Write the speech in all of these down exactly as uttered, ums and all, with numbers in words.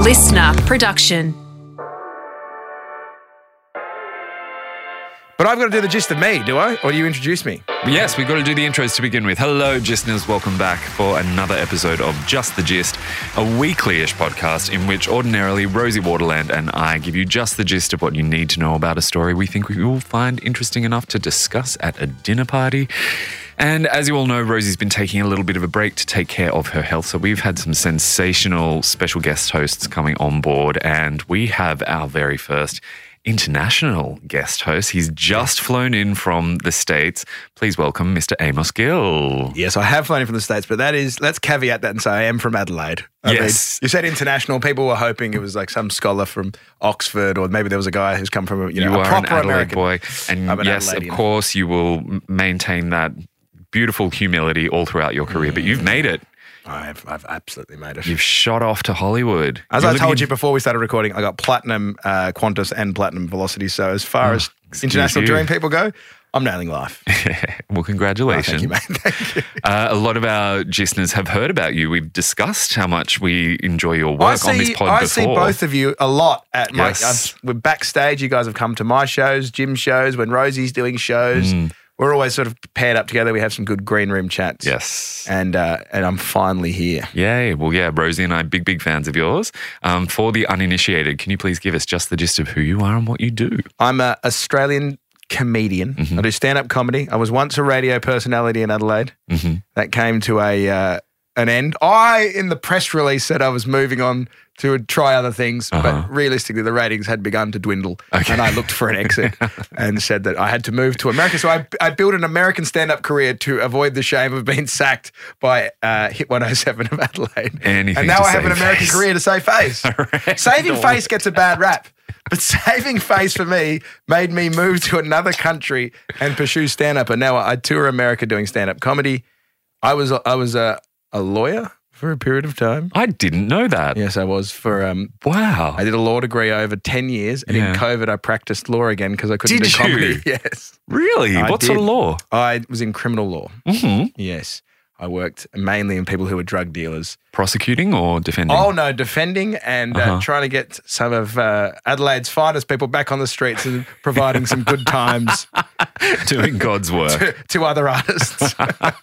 listener production. But I've got to do the gist of me, do I? Or do you introduce me? Yes, we've got to do the intros to begin with. Hello, Gistners. Welcome back for another episode of Just the Gist, a weekly-ish podcast in which ordinarily Rosie Waterland and I give you just the gist of what you need to know about a story we think we will find interesting enough to discuss at a dinner party. And as you all know, Rosie's been taking a little bit of a break to take care of her health. So we've had some sensational special guest hosts coming on board, and we have our very first international guest host. He's just flown in from the States. Please welcome Mister Amos Gill. Yes, I have flown in from the States, but that is, let's caveat that and say I am from Adelaide. I Yes. mean, you said international. People were hoping it was like some scholar from Oxford, or maybe there was a guy who's come from, you know, You a are proper an Adelaide American boy. And I'm an yes, of Adelaidean. course, you will m- maintain that beautiful humility all throughout your career, but you've made it. I've, I've absolutely made it. You've shot off to Hollywood. As You're I told living you before we started recording, I got platinum uh, Qantas and platinum Velocity. So as far Oh, as excuse international you. dream people go, I'm nailing life. in- Well, Oh, congratulations. thank you, mate. Thank you. Uh, a lot of our listeners have heard about you. We've discussed how much we enjoy your I work on this see, pod I before. see both of you a lot at my. Yes. I've, we're backstage. You guys have come to my shows, Jim's shows, when Rosie's doing shows. Mm. We're always sort of paired up together. We have some good green room chats. Yes. And uh, and I'm finally here. Yay. Well, yeah, Rosie and I, big, big fans of yours. Um, for the uninitiated, can you please give us just the gist of who you are and what you do? I'm an Australian comedian. Mm-hmm. I do stand-up comedy. I was once a radio personality in Adelaide. Mm-hmm. That came to a uh, an end. I, in the press release, said I was moving on to try other things, Uh-huh. but realistically, the ratings had begun to dwindle, Okay. and I looked for an exit and said that I had to move to America. So I, I built an American stand-up career to avoid the shame of being sacked by uh, Hit one oh seven of Adelaide. Anything and now to I have an save American face. career to save face. Right. Saving face gets a bad rap. But saving face for me made me move to another country and pursue stand-up. And now I tour America doing stand-up comedy. I was I was a, a lawyer for a period of time. I didn't know that. Yes, I was for. Um, Wow. I did a law degree over ten years, and Yeah. in COVID, I practiced law again because I couldn't Did do comedy. you? Yes, Really? I what sort of did. law? I was in criminal law. Mm-hmm. Yes, I worked mainly in people who were drug dealers. Prosecuting or defending? Oh no, defending and uh, Uh-huh. trying to get some of uh, Adelaide's finest people back on the streets and providing some good times Doing God's work. to, to other artists.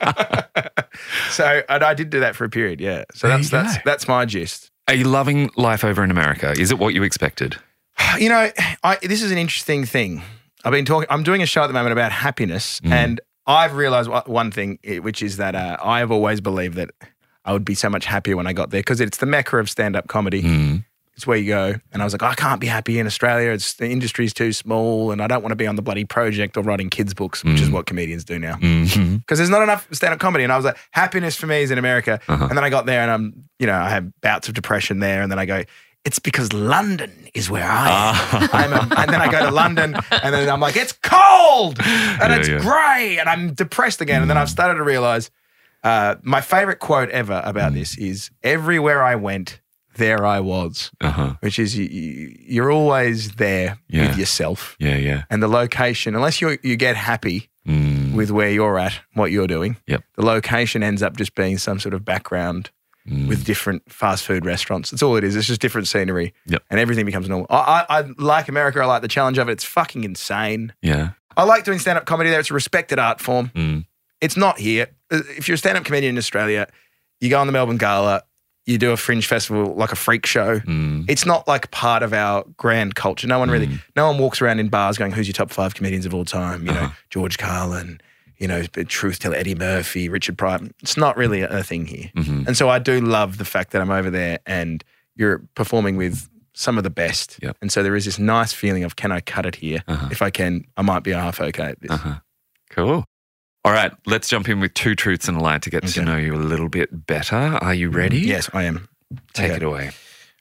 So and I did do that for a period, yeah. So There that's you that's go. that's my gist. Are you loving life over in America? Is it what you expected? You know, I, this is an interesting thing. I've been talking. I'm doing a show at the moment about happiness, Mm. and I've realised wha- one thing, eh, which is that uh, I have always believed that I would be so much happier when I got there because it's the mecca of stand-up comedy. Mm. It's where you go. And I was like, I can't be happy in Australia. It's the industry's too small, and I don't want to be on the bloody project or writing kids' books, which is what comedians do now. Mm-hmm. Because there's not enough stand-up comedy. And I was like, happiness for me is in America. Uh-huh. And then I got there and I'm, you know, I have bouts of depression there. And then I go, it's because London is where I am. I'm a, and then I go to London and then I'm like, it's cold and Yeah, it's yeah. grey and I'm depressed again. And then I've started to realize uh, my favorite quote ever about this is everywhere I went, there I was, Uh-huh. which is you, you, you're always there Yeah. with yourself. Yeah, yeah. And the location, unless you you get happy Mm. with where you're at, what you're doing, Yep. the location ends up just being some sort of background Mm. with different fast food restaurants. That's all it is. It's just different scenery. Yep. And everything becomes normal. I, I, I like America. I like the challenge of it. It's fucking insane. Yeah. I like doing stand-up comedy there. It's a respected art form. Mm. It's not here. If you're a stand-up comedian in Australia, you go on the Melbourne Gala, you do a fringe festival like a freak show. Mm. It's not like part of our grand culture. No one really, Mm. no one walks around in bars going, who's your top five comedians of all time? You know, Uh-huh. George Carlin, you know, Truth Teller, Eddie Murphy, Richard Pryor. It's not really a, a thing here. Mhm. And so I do love the fact that I'm over there and you're performing with some of the best. Yep. And so there is this nice feeling of, can I cut it here? Uh-huh. If I can, I might be half okay at this. Uh-huh. Cool. All right, let's jump in with two truths and a lie to get to Okay. know you a little bit better. Are you ready? Yes, I am. Take Okay. it away.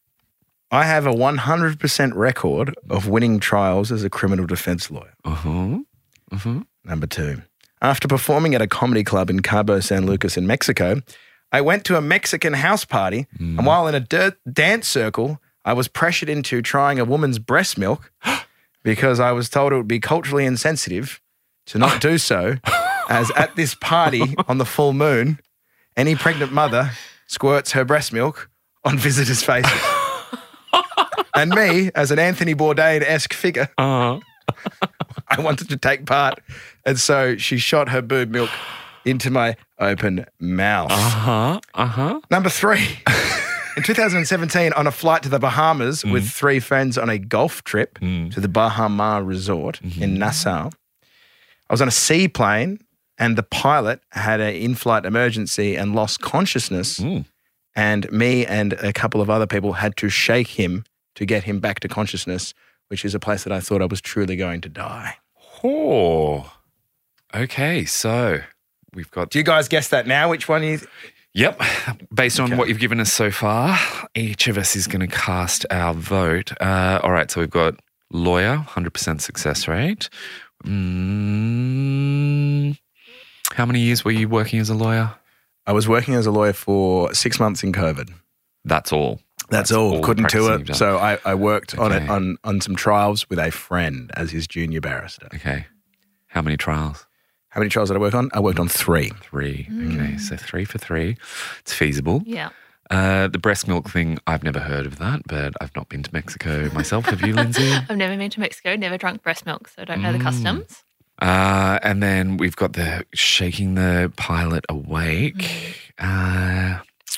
I have a one hundred percent record of winning trials as a criminal defense lawyer. Uh-huh. Uh-huh. Number two, after performing at a comedy club in Cabo San Lucas in Mexico, I went to a Mexican house party, and while in a dirt dance circle, I was pressured into trying a woman's breast milk because I was told it would be culturally insensitive to not do so, as at this party on the full moon, any pregnant mother squirts her breast milk on visitors' faces. And me, as an Anthony Bourdain-esque figure, Uh-huh. I wanted to take part. And so she shot her boob milk into my open mouth. Uh-huh. Uh-huh. Number three. In two thousand seventeen, on a flight to the Bahamas Mm. with three friends on a golf trip Mm. to the Bahama Resort Mm-hmm. in Nassau, I was on a seaplane and the pilot had an in-flight emergency and lost consciousness. Mm. And me and a couple of other people had to shake him to get him back to consciousness, which is a place that I thought I was truly going to die. Oh. Okay, so we've got... Do you guys guess that now? Which one you... Yep. Based on Okay. what you've given us so far, each of us is going to cast our vote. Uh, all right, so we've got lawyer, one hundred percent success rate. Mm, how many years were you working as a lawyer? I was working as a lawyer for six months in COVID. That's all. That's, all. the Couldn't do practicing it. you've So I, I worked on it Okay. on, on some trials with a friend as his junior barrister. done. Okay. How many trials? How many trials did I work on? I worked on three. Three. Okay, so three for three. It's feasible. Yeah. Uh, the breast milk thing, I've never heard of that, but I've not been to Mexico myself. Have you, Lindsay? I've never been to Mexico, never drunk breast milk, so I don't know the customs. Uh, and then we've got the shaking the pilot awake. Uh,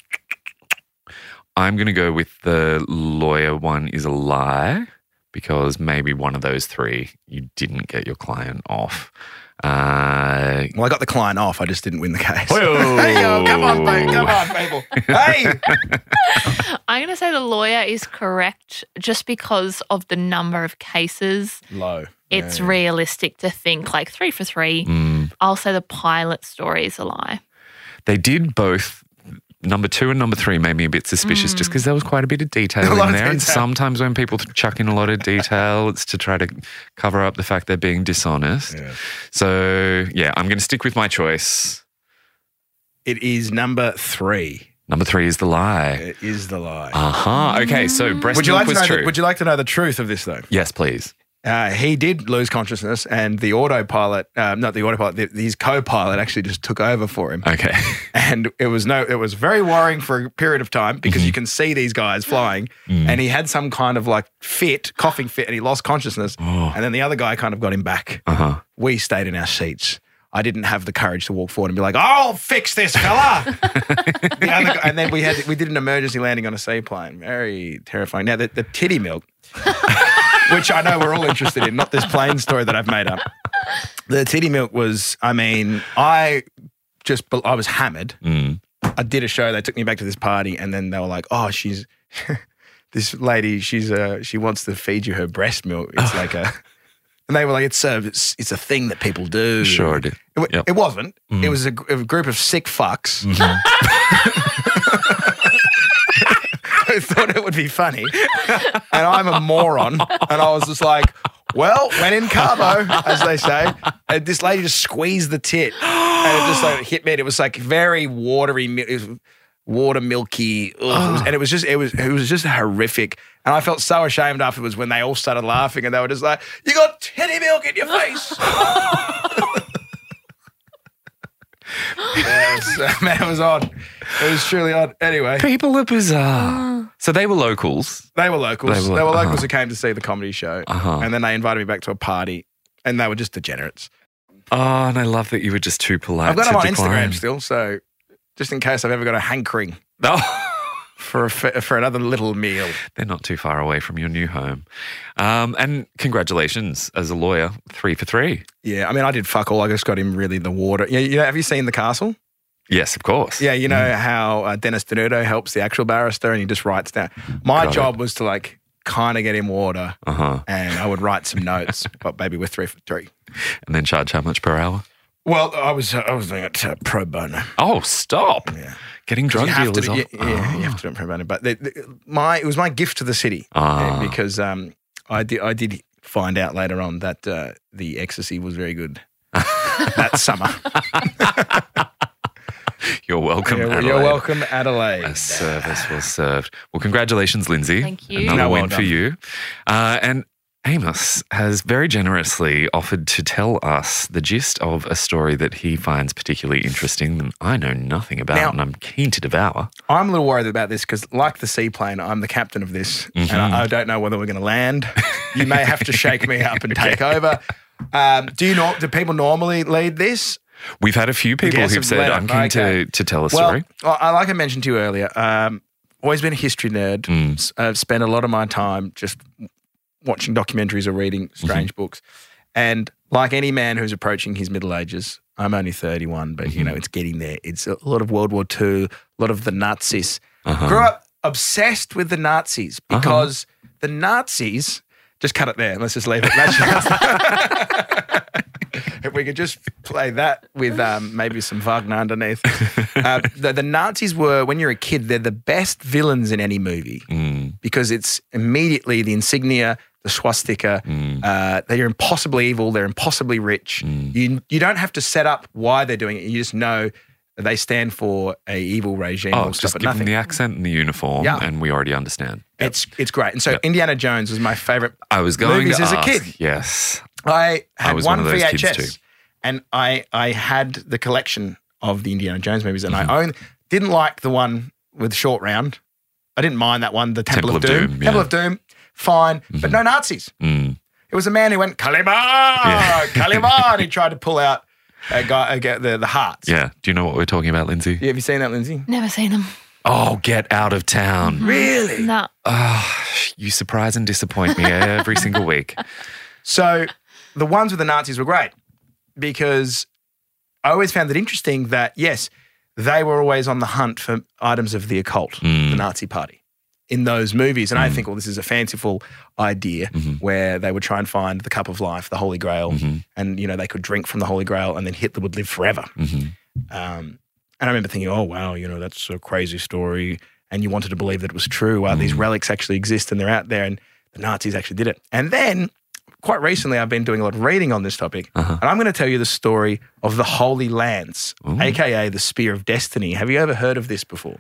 I'm going to go with the lawyer one is a lie because maybe one of those three you didn't get your client off. Uh, Well, I got the client off. I just didn't win the case. Hey-o. Hey, yo, come on, babe. Come on, people. Hey. I'm going to say the lawyer is correct just because of the number of cases. Low. It's Yeah. realistic to think like three for three. mm, I'll say the pilot story is a lie. they did both. Number two and number three made me a bit suspicious just because there was quite a bit of detail A lot in of there. And detail. sometimes when people chuck in a lot of detail, it's to try to cover up the fact they're being dishonest. Yeah. So, yeah, I'm going to stick with my choice. It is number three. Number three is the lie. It is the lie. Uh-huh. Okay, so breast would you milk like to was know? true. The, would you like to know the truth of this though? Yes, please. Uh, he did lose consciousness, and the autopilot, uh, not the autopilot, the, his co-pilot actually just took over for him. Okay. And it was no, it was very worrying for a period of time because Mm-hmm. you can see these guys flying, Mm. and he had some kind of like fit, coughing fit, and he lost consciousness. Oh. And then the other guy kind of got him back. Uh-huh. We stayed in our seats. I didn't have the courage to walk forward and be like, "I'll fix this, fella." The other guy, and then we had we did an emergency landing on a seaplane. Very terrifying. Now the, the titty milk, which I know we're all interested in, not this plane story that I've made up. The titty milk was, I mean, I just I was hammered. Mm. I did a show. They took me back to this party, and then they were like, "Oh, she's this lady. She's uh she wants to feed you her breast milk. It's like a." And they were like, it's a, it's, it's a thing that people do. Sure it did. It, w- Yep. it wasn't. Mm. It was a, gr- a group of sick fucks who thought it would be funny. And I'm a moron. And I was just like, well, when in carbo, as they say. And this lady just squeezed the tit. And it just like hit me. And it was like very watery, mi- it was water milky. Ugh, it was- and it was just, it was, it was just horrific. And I felt so ashamed afterwards when they all started laughing and they were just like, you got titty milk in your face. Yeah, it was, uh, man, it was odd. It was truly odd. Anyway, People are bizarre. So they were locals. they were locals. They They were- were, locals uh-huh. who came to see the comedy show. Uh-huh. And then they invited me back to a party and they were just degenerates. Oh, and I love that you were just too polite I've got to them on decline. Instagram still, so just in case I've ever got a hankering Oh. for a, for another little meal. They're not too far away from your new home. Um, and congratulations as a lawyer, three for three. Yeah, I mean, I did fuck all. I just got him really the water. Yeah, you know, have you seen The Castle? Yes, of course. Yeah, you know how uh, Dennis Denuto helps the actual barrister and he just writes down. My Got job was to like kind of get him water Uh-huh. and I would write some notes, but maybe we're three for three. And then charge how much per hour? Well, I was uh, I was doing it uh, pro bono. Oh, stop. Yeah. Getting drug You have to dealers do, off. yeah, yeah, you have to do it pro bono. But the, the, my it was my gift to the city Ah. uh, because um, I did I did find out later on that uh, the ecstasy was very good that summer. You're welcome, Yeah, Adelaide. you're welcome, Adelaide. A service was served. Well, congratulations, Lindsay. Thank you. Another No, well win for done. you. Uh, and Amos has very generously offered to tell us the gist of a story that he finds particularly interesting that I know nothing about Now- and I'm keen to devour. I'm a little worried about this because, like the seaplane, I'm the captain of this, and I, I don't know whether we're going to land. You may have to shake me up and take over. Um, do you know? Do people normally lead this? We've had a few people Guess who've of said, letter. I'm keen Okay. to, to tell a Well, story. I, I- like I mentioned to you earlier, um, always been a history nerd. Mm. S- I've spent a lot of my time just watching documentaries or reading strange Mm-hmm. books. And like any man who's approaching his middle ages, I'm only thirty-one, but, Mm-hmm. you know, it's getting there. It's a lot of World War Two, a lot of the Nazis. Uh-huh. Grew up obsessed with the Nazis because the Nazis, just cut it there. Let's just leave it. That's just, if we could just play that with um, maybe some Wagner underneath. Uh, the, the Nazis were, when you're a kid, they're the best villains in any movie Mm. because it's immediately the insignia, the swastika. Uh, they're impossibly evil. They're impossibly rich. You you don't have to set up why they're doing it. You just know that they stand for a evil regime. Oh, or just stuff, but give them nothing. the accent and the uniform, Yeah. and we already understand. It's it's great. And so Indiana Jones was my favorite. I was going Movies to as a ask, kid. Yes. I had was one, one of those V kids H S, too. and I I had the collection of the Indiana Jones movies, and Mm-hmm. I own didn't like the one with Short Round. I didn't mind that one, the Temple, Temple of of Doom. Doom, Temple yeah. Mm-hmm. of Doom, fine, but no Nazis. Mm. It was a man who went Caliban, Yeah. Caliban, and he tried to pull out a guy, a, guy- the the hearts. Yeah. Do you know what we're talking about, Lindsay? Yeah, have you seen that, Lindsay? Never seen them. Oh, get out of town. Really? No. Oh, you surprise and disappoint me every single week. So the ones with the Nazis were great because I always found it interesting that, yes, they were always on the hunt for items of the occult, Mm. the Nazi party, in those movies. And I think, well, this is a fanciful idea Mm-hmm. where they would try and find the cup of life, the Holy Grail, Mm-hmm. and, you know, they could drink from the Holy Grail and then Hitler would live forever. Mm-hmm. Um, and I remember thinking, oh, wow, you know, that's a crazy story. And you wanted to believe that it was true. Wow, these relics actually exist and they're out there and the Nazis actually did it. And then quite recently, I've been doing a lot of reading on this topic. Uh-huh. And I'm going to tell you the story of the Holy Lance, A K A the Spear of Destiny. Have you ever heard of this before?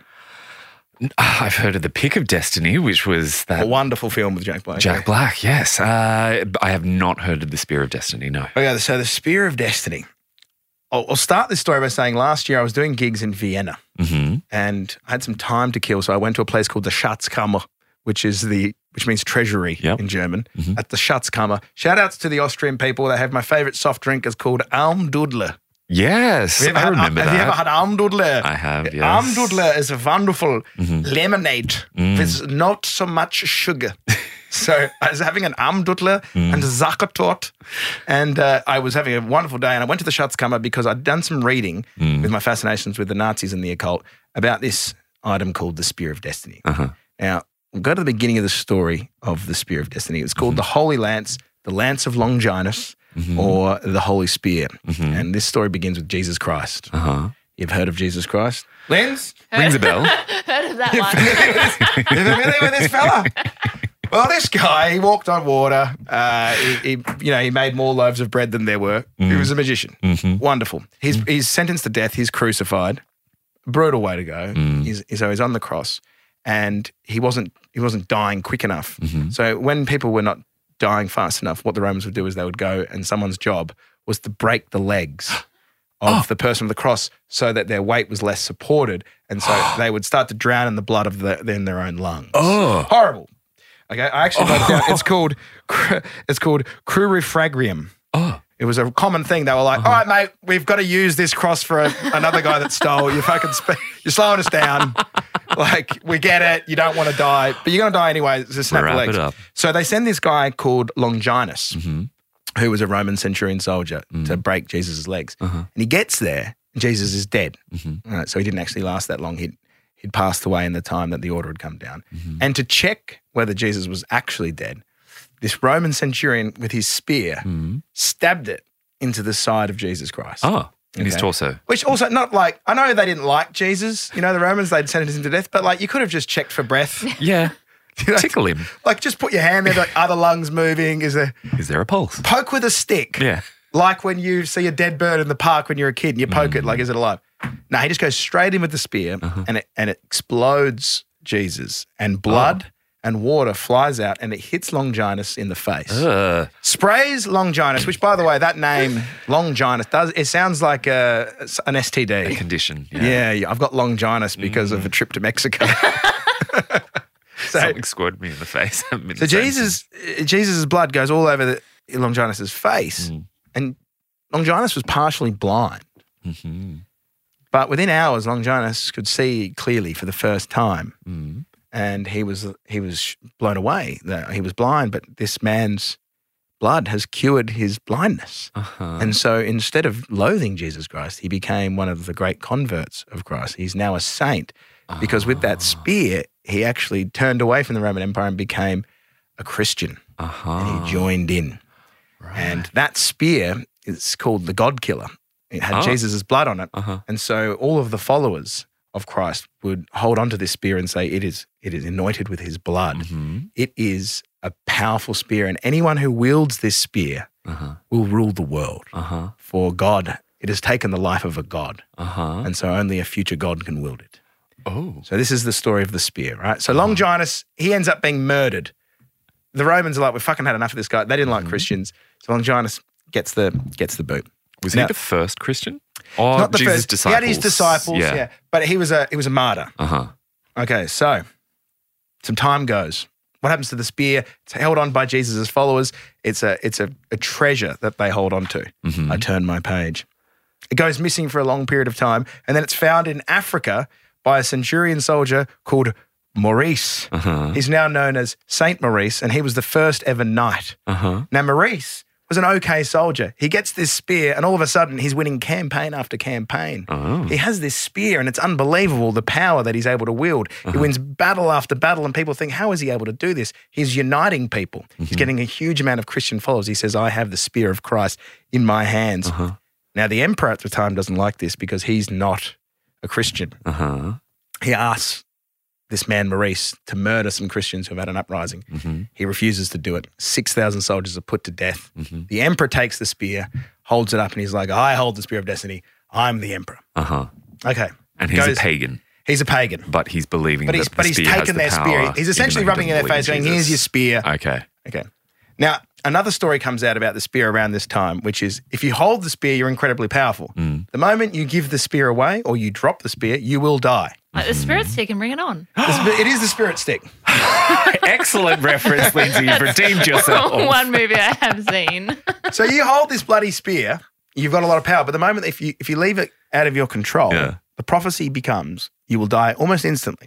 I've heard of The Pick of Destiny, which was that A wonderful film with Jack Black. Jack Black, yes. Uh, I have not heard of The Spear of Destiny, no. Okay, so the Spear of Destiny. I'll, I'll start this story by saying last year I was doing gigs in Vienna Mm-hmm. and I had some time to kill. So I went to a place called the Schatzkammer, which is the which means treasury Yep. in German. At the Schatzkammer. Shout outs to the Austrian people. They have my favorite soft drink. It's called Almdudler. Yes, Have you ever, I had, remember have that. you ever had Almdudler? I have, yes. Almdudler is a wonderful lemonade Mm. with not so much sugar. So I was having an Almdudler and a Zuckertort, and uh, I was having a wonderful day. And I went to the Schatzkammer because I'd done some reading Mm. with my fascinations with the Nazis and the occult about this item called the Spear of Destiny. Uh-huh. Now, we'll go to the beginning of the story of the Spear of Destiny. It's Mm-hmm. called the Holy Lance, the Lance of Longinus, or the Holy Spear. And this story begins with Jesus Christ. Mm-hmm. Uh-huh. You've heard of Jesus Christ? Linz? Rings a bell. Heard of that one. You familiar with this fella? Well, this guy, he walked on water. Uh, he, he, you know, he made more loaves of bread than there were. He was a magician. Mm-hmm. Wonderful. He's, he's sentenced to death. He's crucified. Brutal way to go. Mm. He's, so he's on the cross, and he wasn't he wasn't dying quick enough. Mm-hmm. So when people were not dying fast enough, what the Romans would do is they would go, and someone's job was to break the legs of Oh. the person on the cross so that their weight was less supported, and so they would start to drown in the blood of the, in their own lungs. Oh. Horrible. Okay, I actually wrote it down. It's called it's called crurifragrium. Oh. It was a common thing. They were like, "All right, mate, we've got to use this cross for a, another guy that stole. You fucking sp- you're slowing us down. Like, we get it. You don't want to die, but you're going to die anyway. Just snap Wrap your legs." it up. So they send this guy called Longinus, Mm-hmm. who was a Roman centurion soldier, to break Jesus' legs. Uh-huh. And he gets there, and Jesus is dead. Mm-hmm. All right, so he didn't actually last that long. He'd, he'd passed away in the time that the order had come down. Mm-hmm. And to check whether Jesus was actually dead, this Roman centurion with his spear Mm-hmm. stabbed it into the side of Jesus Christ. Oh, in his Okay. torso. Which also not like, I know they didn't like Jesus, you know, the Romans, they'd sentenced him to death, but like you could have just checked for breath. Yeah. You know, Tickle him. like just put your hand there, like other lungs moving. Is there Is there a pulse? poke with a stick? Yeah. Like when you see a dead bird in the park when you're a kid and you poke it, like, is it alive? No, he just goes straight in with the spear Uh-huh. and it and it explodes Jesus, and blood and water flies out and it hits Longinus in the face. Ugh. Sprays Longinus, which, by the way, that name, Longinus, does it sounds like a, an S T D. A condition. Yeah. Yeah, yeah, I've got Longinus because mm. of a trip to Mexico. so, Something squirted me in the face. so Jesus, Jesus' blood goes all over the, Longinus' face, mm. and Longinus was partially blind. Mm-hmm. But within hours, Longinus could see clearly for the first time. Mm. And he was he was blown away that he was blind, but this man's blood has cured his blindness. Uh-huh. And so instead of loathing Jesus Christ, he became one of the great converts of Christ. He's now a saint because with that spear, he actually turned away from the Roman Empire and became a Christian. Uh-huh. And he joined in. Right. And that spear is called the God Killer. It had oh. Jesus' blood on it. Uh-huh. And so all of the followers of Christ would hold onto this spear and say, it is it is anointed with his blood. Mm-hmm. It is a powerful spear, and anyone who wields this spear uh-huh. will rule the world. Uh-huh. For God, it has taken the life of a God, uh-huh. and so only a future God can wield it. Oh. So this is the story of the spear, right? So Longinus, he ends up being murdered. The Romans are like, we've fucking had enough of this guy. They didn't like mm-hmm. Christians. So Longinus gets the gets the boot. Was now, he the first Christian? Or not the Jesus' first. disciples? He had his disciples, yeah. yeah. But he was a he was a martyr. Uh-huh. Okay, so some time goes. What happens to the spear? It's held on by Jesus' followers. It's a it's a, a treasure that they hold on to. Mm-hmm. I turn my page. It goes missing for a long period of time, and then it's found in Africa by a centurion soldier called Maurice. Uh-huh. He's now known as Saint Maurice, and he was the first ever knight. Uh-huh. Now, Maurice was an okay soldier. He gets this spear, and all of a sudden, he's winning campaign after campaign. Oh. He has this spear, and it's unbelievable the power that he's able to wield. Uh-huh. He wins battle after battle, and people think, how is he able to do this? He's uniting people. Mm-hmm. He's getting a huge amount of Christian followers. He says, I have the spear of Christ in my hands. Uh-huh. Now, the emperor at the time doesn't like this because he's not a Christian. Uh-huh. He asks this man, Maurice, to murder some Christians who have had an uprising. Mm-hmm. He refuses to do it. six thousand soldiers are put to death. Mm-hmm. The emperor takes the spear, holds it up, and he's like, I hold the spear of destiny. I'm the emperor. Uh-huh. Okay. And he's Goes, a pagan. He's a pagan. But he's believing But he's, that the but he's spear taken has their the power, spear. He's essentially even though rubbing he it in their doesn't face, going, believe in here's your Jesus. spear. Okay. Okay. Now, another story comes out about the spear around this time, which is if you hold the spear, you're incredibly powerful. Mm. The moment you give the spear away or you drop the spear, you will die. Like the spirit stick and bring it on. It is the spirit stick. Excellent reference, Lindsay. You've redeemed yourself. One movie I have seen. So you hold this bloody spear, you've got a lot of power. But the moment if you if you leave it out of your control, Yeah. the prophecy becomes you will die almost instantly.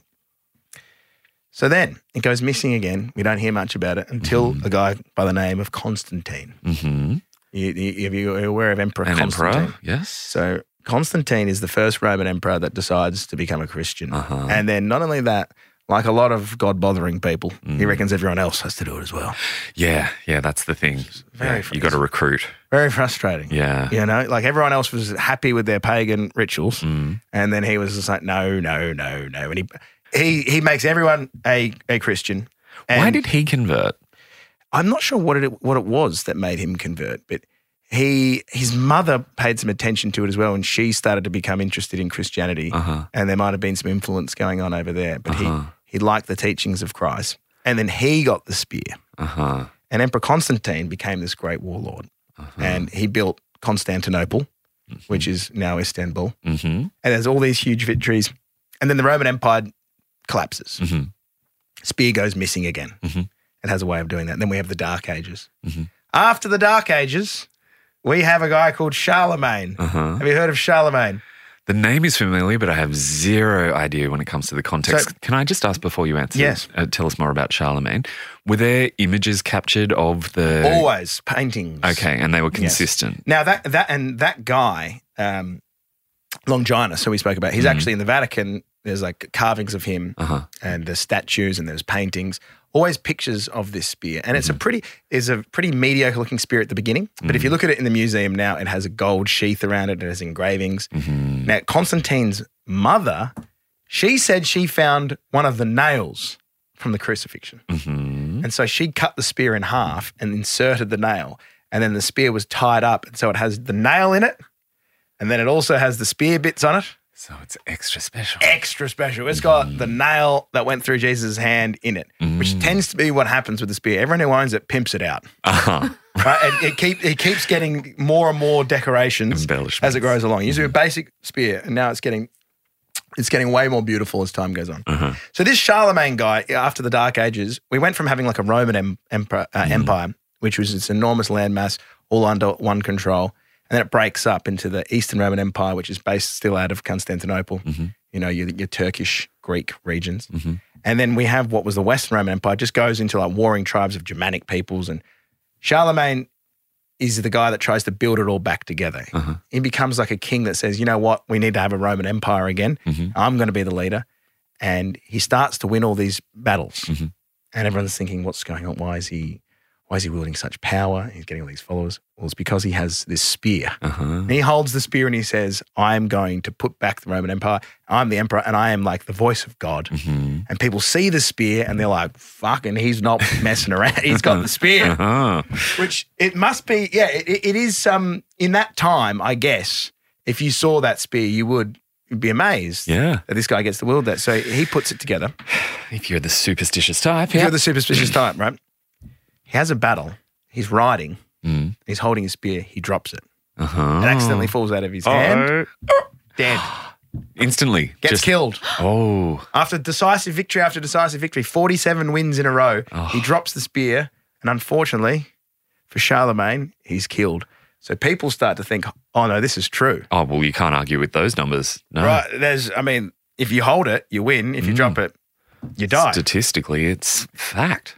So then it goes missing again. We don't hear much about it until Mm-hmm. a guy by the name of Constantine. Mm-hmm. You, you, you're aware of Emperor An Constantine? emperor, yes. So Constantine is the first Roman emperor that decides to become a Christian. Uh-huh. And then not only that, like a lot of God-bothering people, Mm. he reckons everyone else has to do it as well. Yeah, yeah, that's the thing. very Yeah, you got to recruit. Very frustrating. Yeah. You know, like everyone else was happy with their pagan rituals. Mm. And then he was just like, no, no, no, no. And he he, he makes everyone a, a Christian. And Why did he convert? I'm not sure what it what it was that made him convert, but he his mother paid some attention to it as well, and she started to become interested in Christianity. Uh-huh. And there might have been some influence going on over there. But Uh-huh. he, he liked the teachings of Christ. And then he got the spear. Uh-huh. And Emperor Constantine became this great warlord. Uh-huh. And he built Constantinople, which is now Istanbul. Mm-hmm. And there's all these huge victories. And then the Roman Empire collapses. Mm-hmm. Spear goes missing again. Mm-hmm. It has a way of doing that. Then we have the Dark Ages. Mm-hmm. After the Dark Ages, we have a guy called Charlemagne. Uh-huh. Have you heard of Charlemagne? The name is familiar, but I have zero idea when it comes to the context. So- Can I just ask before you answer? Yes. Uh, tell us more about Charlemagne. Were there images captured of the? Always paintings. Okay, and they were consistent. Now that that and that guy, um, Longinus, who we spoke about, he's Mhm. actually in the Vatican. There's like carvings of him, Uh huh. and there's statues and there's paintings. Always pictures of this spear, and it's a Mhm. pretty is a pretty mediocre looking spear at the beginning. But if you Mhm. look at it in the museum now, it has a gold sheath around it. It has engravings. Mm-hmm. Now Constantine's mother, she said she found one of the nails from the crucifixion. Mm-hmm. And so she cut the spear in half and inserted the nail. And then the spear was tied up. And so it has the nail in it. And then it also has the spear bits on it. So it's extra special. Extra special. It's got the nail that went through Jesus' hand in it, which tends to be what happens with the spear. Everyone who owns it pimps it out. Uh-huh. Right? And it, keep, it keeps getting more and more decorations Embellishments. as it grows along. It used to be a basic spear, and now it's getting it's getting way more beautiful as time goes on. Uh-huh. So this Charlemagne guy, after the Dark Ages, we went from having like a Roman em- emperor, uh, empire, which was this enormous landmass all under one control, and then it breaks up into the Eastern Roman Empire, which is based still out of Constantinople, Mm-hmm. you know, your, your Turkish, Greek regions. Mm-hmm. And then we have what was the Western Roman Empire, just goes into like warring tribes of Germanic peoples. And Charlemagne is the guy that tries to build it all back together. Uh-huh. He becomes like a king that says, you know what, we need to have a Roman Empire again. Mm-hmm. I'm going to be the leader. And he starts to win all these battles. Mm-hmm. And everyone's thinking, what's going on? Why is he why is he wielding such power? He's getting all these followers. Well, it's because he has this spear. Uh-huh. And he holds the spear and he says, I'm going to put back the Roman Empire. I'm the emperor and I am like the voice of God. Mm-hmm. And people see the spear and they're like, fucking, he's not messing around. He's got the spear. Uh-huh. Which it must be, yeah, it, it is, um, in that time, I guess, if you saw that spear, you would be amazed Yeah. that this guy gets to wield that. So he puts it together. If you're the superstitious type. If Yeah. you're the superstitious type, right? He has a battle. He's riding. Mm. He's holding his spear. He drops it. Uh-huh. It accidentally falls out of his hand. Uh-oh. Dead. Instantly. Gets Just- killed. Oh. After decisive victory after decisive victory, forty-seven wins in a row, Oh. he drops the spear. And unfortunately for Charlemagne, he's killed. So people start to think, oh, no, this is true. Oh, well, you can't argue with those numbers. No. Right. There's, I mean, if you hold it, you win. If you Mm. drop it, you die. Statistically, it's fact.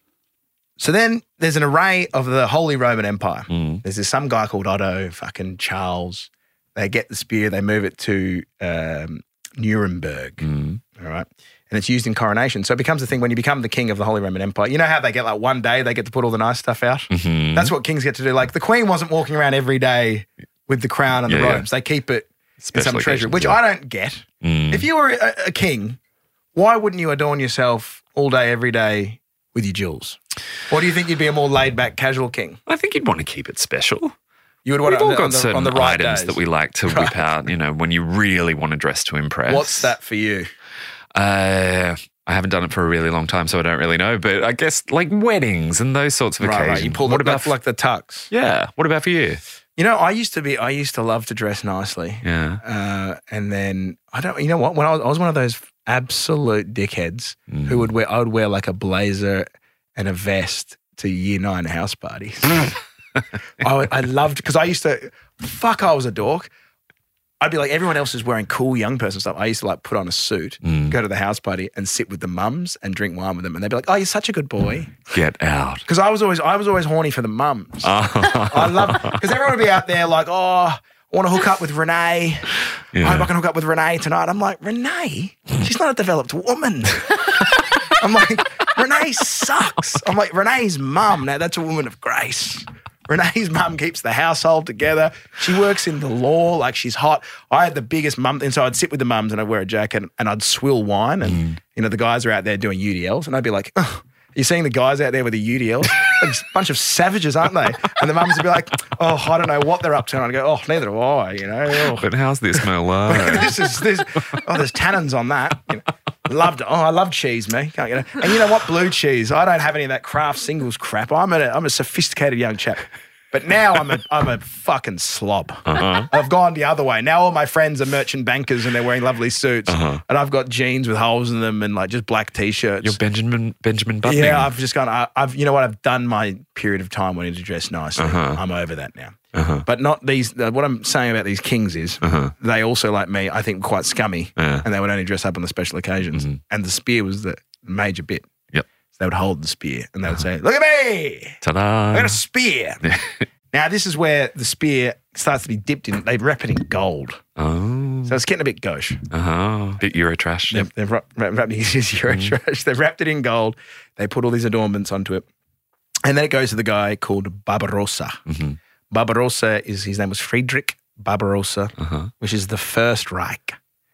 So then there's an array of the Holy Roman Empire. Mm. There's this some guy called Otto, fucking Charles. They get the spear, they move it to um, Nuremberg, Mm. all right? And it's used in coronation. So it becomes a thing when you become the king of the Holy Roman Empire. You know how they get like one day they get to put all the nice stuff out? Mhm. That's what kings get to do. Like the Queen wasn't walking around every day with the crown and Yeah, the yeah. robes. They keep it in Special some treasury, occasions, which yeah. I don't get. Mm. If you were a, a king, why wouldn't you adorn yourself all day, every day with your jewels? Or do you think you'd be a more laid-back, casual king? I think you'd want to keep it special. You would want We've it on all the, got on the, certain on the right items days. that we like to Right. whip out, you know, when you really want to dress to impress. What's that for you? Uh, I haven't done it for a really long time, so I don't really know. But I guess like weddings and those sorts of Right, occasions. right. You pull what the, about about like the tux. Yeah. What about for you? You know, I used to be. I used to love to dress nicely. Yeah. Uh, and then I don't. You know what? When I was, I was one of those absolute dickheads Mm. who would wear. I would wear like a blazer and a vest to year nine house parties. I, would- I loved because I used to. Fuck, I was a dork. I'd be like, everyone else is wearing cool young person stuff. I used to like put on a suit, Mm. go to the house party, and sit with the mums and drink wine with them, and they'd be like, "Oh, you're such a good boy." Get out. Because I was always, I was always horny for the mums. Oh. I love because everyone would be out there like, "Oh, I want to hook up with Renee. I hope I can hook up with Renee tonight." I'm like, Renee, she's not a developed woman. I'm like, Renee sucks. I'm like, Renee's mum. Now that's a woman of grace. Renee's mum keeps the household together. She works in the law, like she's hot. I had the biggest mum, and so I'd sit with the mums and I'd wear a jacket and I'd swill wine, and Mm. you know the guys are out there doing U D Ls, and I'd be like, oh, "You're seeing the guys out there with the U D Ls? Like a bunch of savages, aren't they?" And the mums would be like, "Oh, I don't know what they're up to," and I'd go, "Oh, neither do I," you know. Oh. But how's this Merlot? this is this. Oh, there's tannins on that. You know, loved it. Oh, I love cheese, me. Can't get it. And you know what? Blue cheese. I don't have any of that craft singles crap. I'm a I'm a sophisticated young chap. But now I'm a I'm a fucking slob. Uh-huh. I've gone the other way. Now all my friends are merchant bankers and they're wearing lovely suits, Uh-huh. and I've got jeans with holes in them and like just black t-shirts. You're Benjamin Benjamin Button. Yeah, I've just gone. I, I've you know what? I've done my period of time wanting to dress nicely. Uh-huh. I'm over that now. Uh-huh. But not these. Uh, what I'm saying about these kings is Uh-huh. they also, like me, I think, were quite scummy, Yeah. and they would only dress up on the special occasions. Mhm. And the spear was the major bit. Yep. So they would hold the spear and they would say, "Look at me! Ta-da. I got a spear." Now this is where the spear starts to be dipped in. They wrap it in gold, Oh. so it's getting a bit gauche. Uh-huh. Bit Eurotrash. They've, they've wrapped, wrapped, wrapped Mm. They've wrapped it in gold. They put all these adornments onto it. And then it goes to the guy called Barbarossa. Mhm. Barbarossa is, his name was Friedrich Barbarossa, Uh-huh. which is the First Reich.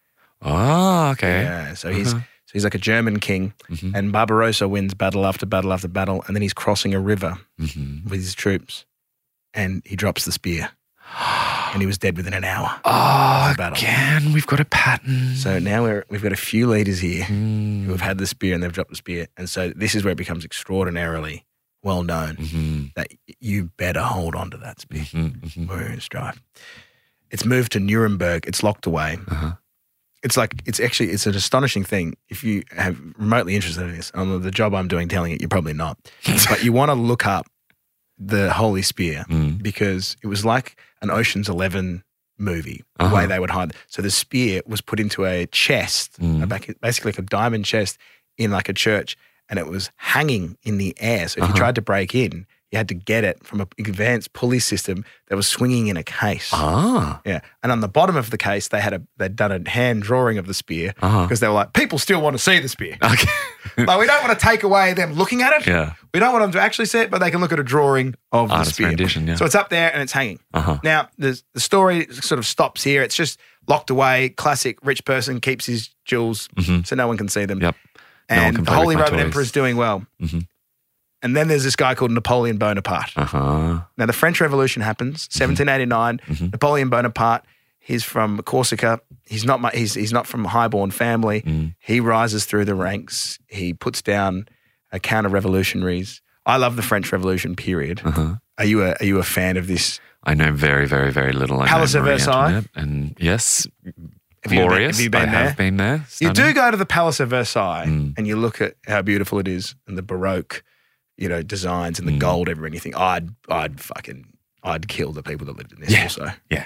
Oh, okay. Yeah, so he's Uh-huh. so he's like a German king, Mhm. and Barbarossa wins battle after battle after battle, and then he's crossing a river Mhm. with his troops, and he drops the spear. and he was dead within an hour. Oh, battle. again, we've got a pattern. So now we're, we've got a few leaders here Mm. who have had the spear and they've dropped the spear. And so this is where it becomes extraordinarily well known Mm-hmm. that you better hold on to that spear. Mm-hmm. We're in strife. It's moved to Nuremberg. It's locked away. Uh-huh. It's like, it's actually, it's an astonishing thing. If you have remotely interested in this, on the job I'm doing telling it, you're probably not. But you want to look up the Holy Spear Mm. because it was like an Ocean's Eleven movie, the Uh-huh. way they would hide. So the spear was put into a chest, Mm. a back, basically like a diamond chest in like a church, and it was hanging in the air. So if Uh-huh. you tried to break in, you had to get it from an advanced pulley system that was swinging in a case. Ah. Yeah, and on the bottom of the case, they had a they'd done a hand drawing of the spear Uh-huh. because they were like, people still want to see the spear. Okay. Like, we don't want to take away them looking at it. Yeah. We don't want them to actually see it, but they can look at a drawing of the Artist spear. rendition, yeah. So it's up there and it's hanging. Uh-huh. Now, there's, the story sort of stops here. It's just locked away. Classic rich person keeps his jewels Mhm. so no one can see them. Yep. No one And can the play with Holy my Roman toys. Emperor is doing well. Mhm. And then there's this guy called Napoleon Bonaparte. Uh-huh. Now, the French Revolution happens, seventeen eighty-nine. Mhm. Napoleon Bonaparte, he's from Corsica. He's not, mu- he's, he's not from a high-born family. Mm. He rises through the ranks. He puts down uh, counter-revolutionaries. I love the French Revolution period. Uh-huh. Are you a, are you a fan of this? I know very, very, very little. I Palace know of Marie Versailles? Antoinette, and yes, Have you been- glorious. have you been I there? have been there. You do Stunning. go to the Palace of Versailles Mm. and you look at how beautiful it is and the Baroque, you know, designs and the Mm. gold everywhere and you think, I'd, I'd fucking, I'd kill the people that lived in this Yeah. also. Yeah.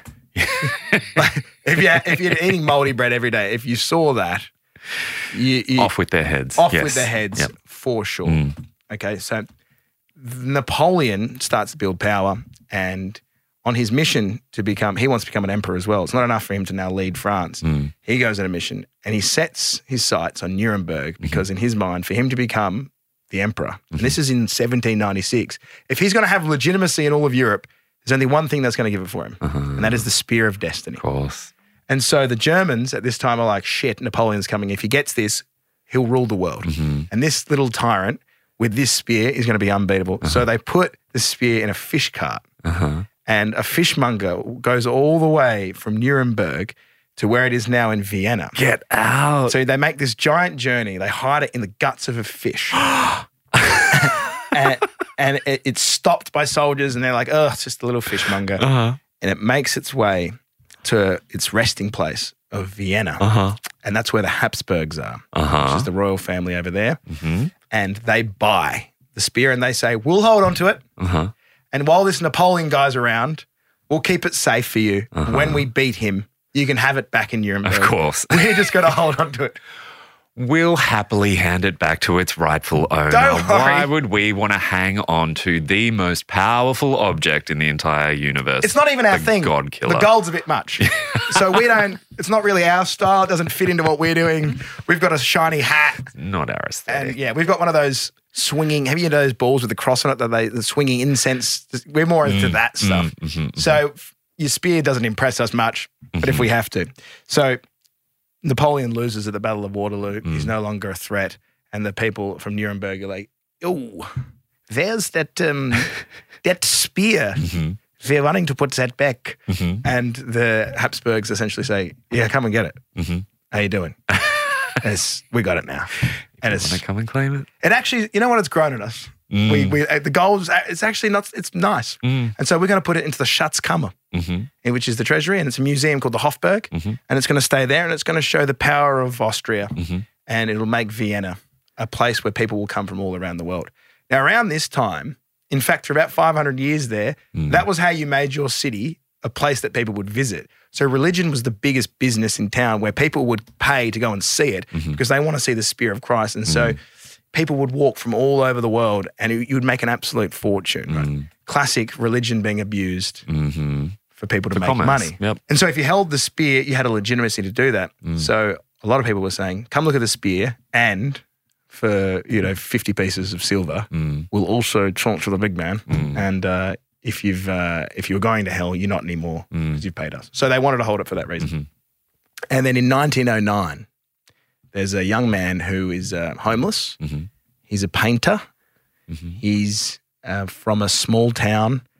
Like, if you if you're eating moldy bread every day, if you saw that, you, you Off with their heads. off Yes. with their heads Yep. for sure. Mm. Okay, so Napoleon starts to build power, and on his mission to become, he wants to become an emperor as well. It's not enough for him to now lead France. Mm. He goes on a mission, and he sets his sights on Nuremberg because, in his mind, for him to become the emperor, and this is in seventeen ninety-six, if he's going to have legitimacy in all of Europe, there's only one thing that's going to give it for him, Uh-huh. and that is the Spear of Destiny. Of course. And so the Germans at this time are like, shit, Napoleon's coming. If he gets this, he'll rule the world. Mm-hmm. And this little tyrant with this spear is going to be unbeatable. So they put the spear in a fish cart, Uh-huh. and a fishmonger goes all the way from Nuremberg to where it is now in Vienna. Get out. So they make this giant journey. They hide it in the guts of a fish. and and it, it's stopped by soldiers, and they're like, oh, it's just a little fishmonger. uh-huh. And it makes its way to its resting place of Vienna. Uh-huh. And that's where the Habsburgs are, Uh-huh. which is the royal family over there. Mm-hmm. And they buy the spear and they say, we'll hold on to it. Uh-huh. And while this Napoleon guy's around, we'll keep it safe for you. Uh-huh. When we beat him, you can have it back in Nuremberg. Of course. We're just going to hold on to it. We'll happily hand it back to its rightful owner. Don't worry. Why would we want to hang on to the most powerful object in the entire universe? It's not even our the thing. God killer. The gold's a bit much. So we don't, it's not really our style. It doesn't fit into what we're doing. We've got a shiny hat. Not our aesthetic. And yeah, we've got one of those swinging, have you know those balls with the cross on it that they, the swinging incense? We're more into that stuff. mm, mhm, So f- your spear doesn't impress us much, but if we have to. So Napoleon loses at the Battle of Waterloo. Mm. He's no longer a threat. And the people from Nuremberg are like, oh, there's that, um, that spear. Mhm, We're wanting to put that back. mhm, And the Habsburgs essentially say, yeah, come and get it. mhm. How you doing? It's, we got it now. And Want it's, to come and claim it? it actually, you know what? It's grown on us. Mm. We, we, uh, the goal is, it's actually not, it's nice. Mm. And so we're going to put it into the Schatzkammer, Mhm, eh, which is the treasury, and it's a museum called the Hofburg, Mhm. and it's going to stay there, and it's going to show the power of Austria, Mhm. and it'll make Vienna a place where people will come from all around the world. Now, around this time, in fact, for about five hundred years there, Mm. that was how you made your city a place that people would visit. So religion was the biggest business in town where people would pay to go and see it Mhm. because they want to see the spear of Christ. And so Mm. people would walk from all over the world and you you would make an absolute fortune. Right? Mm. Classic religion being abused Mhm. for people to For make commerce. money. Yep. And so if you held the spear, you had a legitimacy to do that. Mm. So a lot of people were saying, come look at the spear and for, you know, fifty pieces of silver, Mm. we'll also talk to the big man. Mm. And uh, if you've uh, if you're going to hell, you're not anymore Mm. because you've paid us. So they wanted to hold it for that reason. Mhm. And then in nineteen oh nine, there's a young man who is uh, homeless. Mhm. He's a painter. Mhm. He's uh, from a small town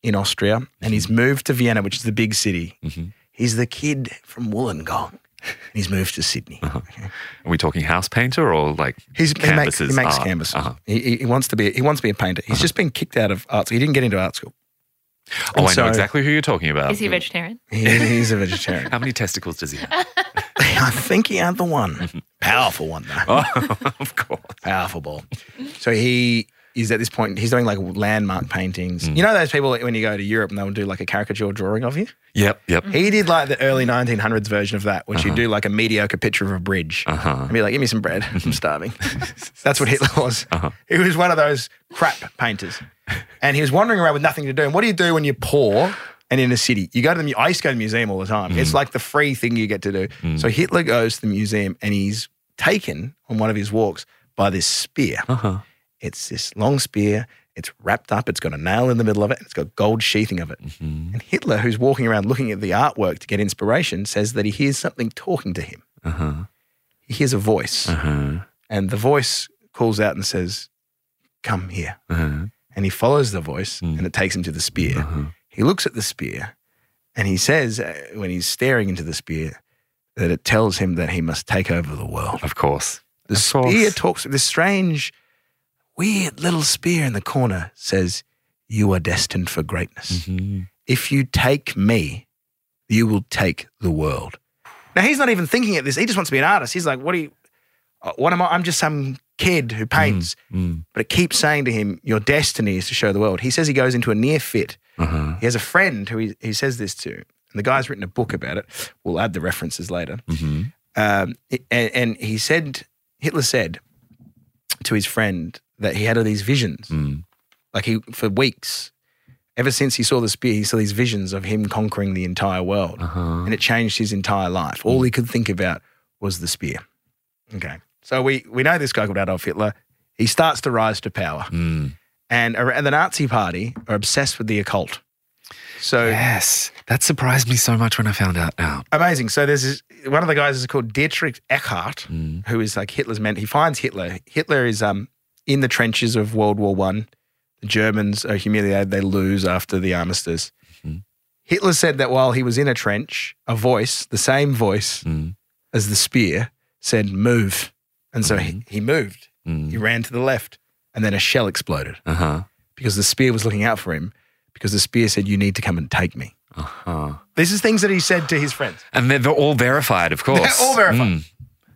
in Austria and he's moved to Vienna, which is the big city. Mm-hmm. He's the kid from Wollongong. And he's moved to Sydney. Uh-huh. Okay. Are we talking house painter or like He's, he makes, canvases? he makes art? canvases. Uh-huh. He, he- he wants to be he wants to be a painter. He's just been kicked out of art school. He didn't get into art school. Oh, And I so- know exactly who you're talking about. Is he a vegetarian? He, he's a vegetarian. How many testicles does he have? I think he had the one. Powerful one, though. Oh, of course. Powerful ball. So he is at this point, he's doing like landmark paintings. Mm. You know those people when you go to Europe and they'll do like a caricature drawing of you? Yep, yep. He did like the early nineteen hundreds version of that, which Uh-huh. you do like a mediocre picture of a bridge Uh-huh. and be like, give me some bread. I'm starving. That's what Hitler was. Uh-huh. He was one of those crap painters. And he was wandering around with nothing to do. And what do you do when you're poor and in a city? You go to the, mu- I used to go to the museum all the time. Mm. It's like the free thing you get to do. So Hitler goes to the museum and he's taken on one of his walks by this spear. Uh-huh. It's this long spear. It's wrapped up. It's got a nail in the middle of it. And it's got gold sheathing of it. Mm-hmm. And Hitler, who's walking around looking at the artwork to get inspiration, says that he hears something talking to him. Uh-huh. He hears a voice. Uh-huh. And the voice calls out and says, come here. Uh-huh. And he follows the voice Mm. and it takes him to the spear. Uh-huh. He looks at the spear and he says, uh, when he's staring into the spear, that it tells him that he must take over the world. Of course. The Of spear course. talks, this strange, weird little spear in the corner says, you are destined for greatness. Mhm. If you take me, you will take the world. Now, he's not even thinking of this. He just wants to be an artist. He's like, what are you, uh, what am I? I'm just some kid who paints. Mm. But it keeps saying to him, your destiny is to show the world. He says he goes into a near fit. Uh-huh. He has a friend who he, he says this to. And the guy's written a book about it. We'll add the references later. Mhm. Um, and, and he said, Hitler said to his friend that he had all these visions. Mm. Like he, for weeks, ever since he saw the spear, he saw these visions of him conquering the entire world. Uh-huh. And it changed his entire life. All he could think about was the spear. Okay. So we, we know this guy called Adolf Hitler. He starts to rise to power. Mm. And, and the Nazi party are obsessed with the occult. So Yes. That surprised me so much when I found out out. amazing. So there's this, one of the guys is called Dietrich Eckart, Mm. who is like Hitler's man. He finds Hitler. Hitler is um in the trenches of World War One. The Germans are humiliated. They lose after the armistice. Mhm. Hitler said that while he was in a trench, a voice, the same voice Mm. as the spear, said, move. And so he, he moved. Mm. He ran to the left and then a shell exploded Uh-huh. because the spear was looking out for him because the spear said, you need to come and take me. Uh-huh. This is things that he said to his friends. And they're all verified, of course. They're all verified. Mm.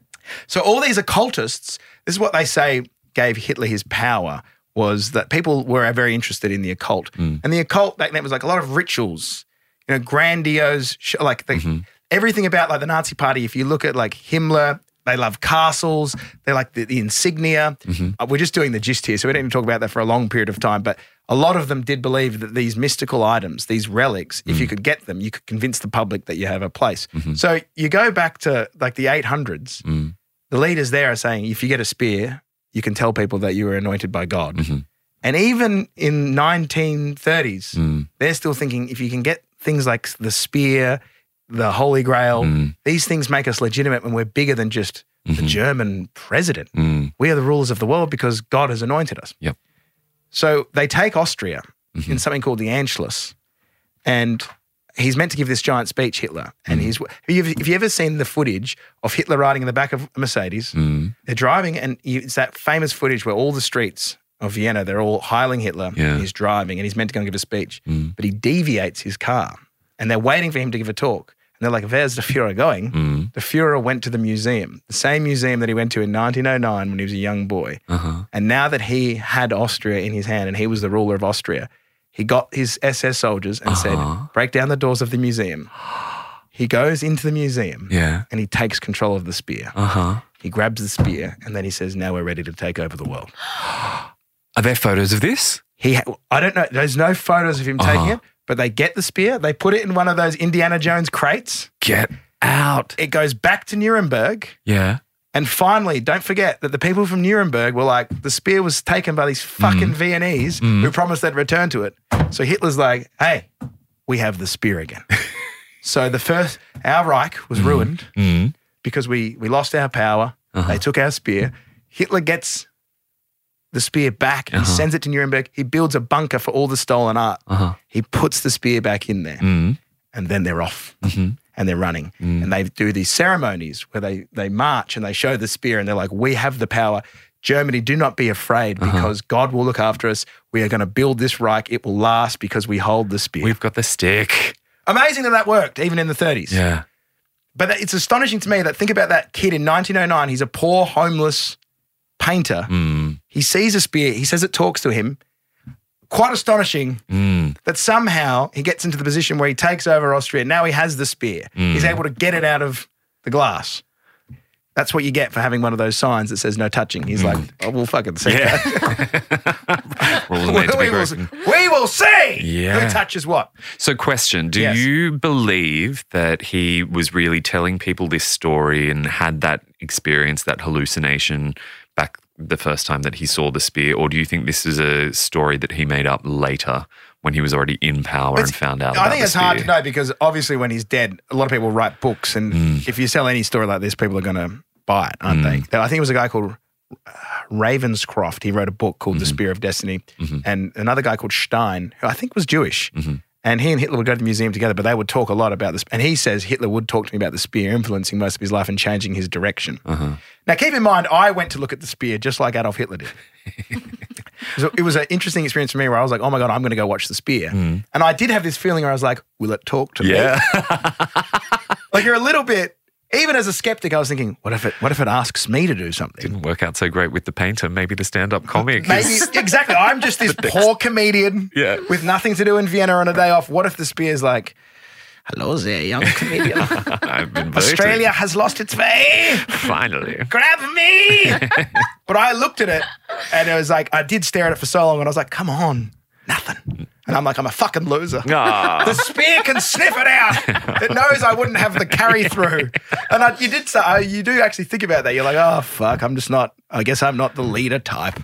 So all these occultists, this is what they say gave Hitler his power, was that people were very interested in the occult. Mm. And the occult back then was like a lot of rituals, you know, grandiose, sh- like the, Mm-hmm. everything about like the Nazi party. If you look at like Himmler, they love castles. They like the, the insignia. Mm-hmm. Uh, we're just doing the gist here, so we don't need to talk about that for a long period of time. But a lot of them did believe that these mystical items, these relics, if you Mm. could get them, you could convince the public that you have a place. Mm-hmm. So you go back to like the eight hundreds, Mm. the leaders there are saying, if you get a spear, you can tell people that you were anointed by God. Mhm. And even in nineteen thirties, Mm. they're still thinking if you can get things like the spear, the Holy Grail, Mm. these things make us legitimate when we're bigger than just the Mhm. German president. Mm. We are the rulers of the world because God has anointed us. Yep. So they take Austria Mhm. in something called the Anschluss, and he's meant to give this giant speech, Hitler. And Mm. he's, have you, have you ever seen the footage of Hitler riding in the back of a Mercedes? Mm. They're driving, and you, it's that famous footage where all the streets of Vienna, they're all hailing Hitler. Yeah. And he's driving, and he's meant to go and give a speech. Mm. But he deviates his car, and they're waiting for him to give a talk. And they're like, where's the Führer going? Mm. The Führer went to the museum, the same museum that he went to in nineteen oh nine when he was a young boy. Uh-huh. And now that he had Austria in his hand and he was the ruler of Austria, he got his S S soldiers and Uh-huh. said, break down the doors of the museum. He goes into the museum Yeah. and he takes control of the spear. Uh-huh. He grabs the spear and then he says, now we're ready to take over the world. Are there photos of this? He, ha- I don't know, there's no photos of him taking Uh-huh. it, but they get the spear, they put it in one of those Indiana Jones crates. Get out. It goes back to Nuremberg. Yeah. And finally, don't forget that the people from Nuremberg were like, the spear was taken by these fucking Viennese who promised they'd return to it. So Hitler's like, hey, we have the spear again. So the first, our Reich was ruined Mm. because we, we lost our power. Uh-huh. They took our spear. Hitler gets the spear back. Uh-huh. He sends it to Nuremberg. He builds a bunker for all the stolen art. Uh-huh. He puts the spear back in there, Mm. and then they're off. Mm-hmm. And they're running. Mm. And they do these ceremonies where they they march and they show the spear and they're like, we have the power. Germany, do not be afraid because God will look after us. We are going to build this Reich. It will last because we hold the spear. We've got the stick. Amazing that that worked, even in the thirties. Yeah. But it's astonishing to me that think about that kid in nineteen oh nine. He's a poor, homeless painter. Mm. He sees a spear. He says it talks to him. Quite astonishing Mm. that somehow he gets into the position where he takes over Austria. Now he has the spear. Mm. He's able to get it out of the glass. That's what you get for having one of those signs that says no touching. He's like, oh, we'll fucking see. Yeah. Rules are made to be we, will, broken. we will see Yeah. who touches what. So question, do Yes. you believe that he was really telling people this story and had that experience, that hallucination back the first time that he saw the spear? Or do you think this is a story that he made up later when he was already in power and It's- found out I about think the it's hard spear? to know because obviously when he's dead, a lot of people write books and Mm. if you sell any story like this, people are going to buy it, aren't Mm. they? I think it was a guy called uh, Ravenscroft. He wrote a book called The Spear of Destiny Mhm. and another guy called Stein, who I think was Jewish. Mhm. And he and Hitler would go to the museum together, but they would talk a lot about this. And he says Hitler would talk to me about the spear influencing most of his life and changing his direction. Uh-huh. Now, keep in mind, I went to look at the spear just like Adolf Hitler did. So it was an interesting experience for me where I was like, oh my God, I'm going to go watch the spear. Mm. And I did have this feeling where I was like, will it talk to me? Yeah. Like you're a little bit, even as a skeptic, I was thinking, what if it what if it asks me to do something? Didn't work out so great with the painter. Maybe the stand-up comic Maybe, is... exactly. I'm just this poor comedian Yeah. with nothing to do in Vienna on a day off. What if the spear's like, hello there, young comedian. I've been voted. Australia has lost its way. Finally. Grab me. But I looked at it and it was like, I did stare at it for so long and I was like, come on, nothing. And I'm like, I'm a fucking loser. Ah. The spear can sniff it out. It knows I wouldn't have the carry through. And I, you did say, uh, you do actually think about that. You're like, oh fuck, I'm just not. I guess I'm not the leader type.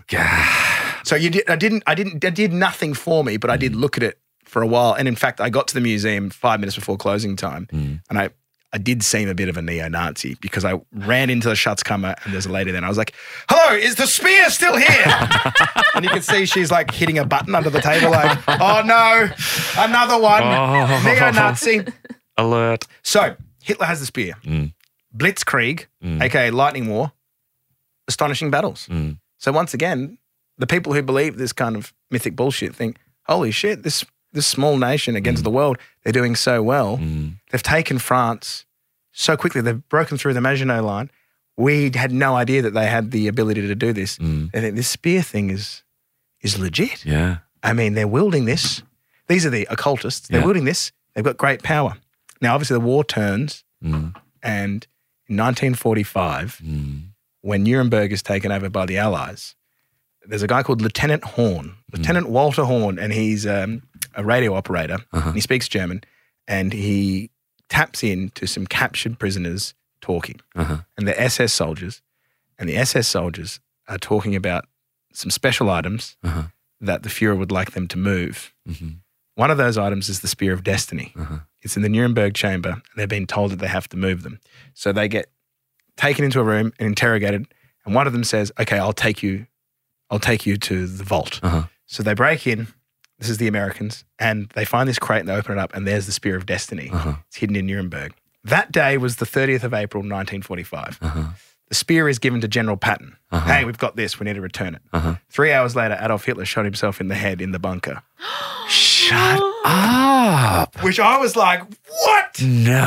So you did. I didn't. I didn't. I did nothing for me, but I did look at it for a while. And in fact, I got to the museum five minutes before closing time, Mm. and I. I did seem a bit of a neo-Nazi because I ran into the Schatzkammer and there's a lady there and I was like, hello, is the spear still here? And you can see she's like hitting a button under the table like, oh no, another one, Oh. neo-Nazi. Alert. So Hitler has the spear. Mm. Blitzkrieg, Mm. aka Lightning War, astonishing battles. Mm. So once again, the people who believe this kind of mythic bullshit think, holy shit, this this small nation against Mm. the world, they're doing so well. Mm. They've taken France so quickly. They've broken through the Maginot Line. We had no idea that they had the ability to do this. Mm. I think this spear thing is is legit. Yeah. I mean, they're wielding this. These are the occultists. They're Yeah. wielding this. They've got great power. Now, obviously, the war turns, Mm. and in nineteen forty-five, Mm. when Nuremberg is taken over by the Allies, there's a guy called Lieutenant Horn, Lieutenant Walter Horn, and he's um, a radio operator, Uh-huh. and he speaks German, and he taps in to some captured prisoners talking, Uh-huh. and they're S S soldiers, and the S S soldiers are talking about some special items Uh-huh. that the Fuhrer would like them to move. Mhm. One of those items is the Spear of Destiny. Uh-huh. It's in the Nuremberg chamber, and they're being told that they have to move them. So they get taken into a room and interrogated, and one of them says, okay, I'll take you, I'll take you to the vault. Uh-huh. So they break in, this is the Americans, and they find this crate and they open it up, and there's the Spear of Destiny. Uh-huh. It's hidden in Nuremberg. That day was the thirtieth of April, nineteen forty-five. Uh-huh. The spear is given to General Patton. Uh-huh. Hey, we've got this, we need to return it. Uh-huh. Three hours later, Adolf Hitler shot himself in the head in the bunker. Shut up. Which I was like, what?